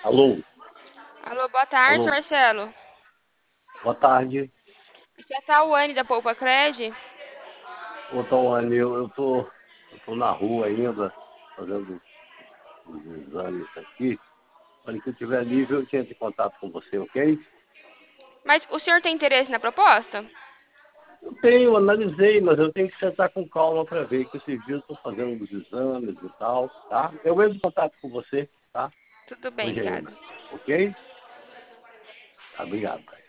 Alô, Alô, boa tarde, alô, Marcelo. boa tarde. Aqui é a Tawane da Poupa Cred. Ô, Tawane, eu tô na rua ainda, fazendo os exames aqui. Quando que eu tiver livre, eu entro em contato com você, ok? Mas o senhor tem interesse na proposta? Eu analisei, mas eu tenho que sentar com calma para ver que esses dias eu estou fazendo os exames e tal, tá? Eu entro em contato com você, tá? Tudo bem, Hoje gado. ainda, ok? Tá, obrigado.